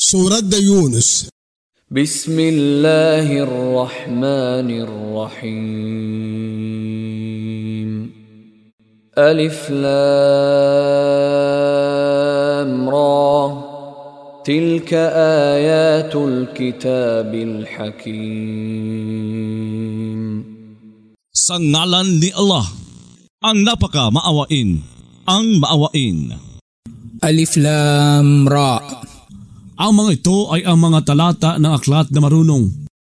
سورة يونس. بسم الله الرحمن الرحيم. ألف لام را تلك آيات الكتاب الحكيم. Sa ngalan ni Allah, ang napaka maawain, ang maawain. Alif Lam Ra. Ang mga ito ay ang mga talata ng aklat na marunong.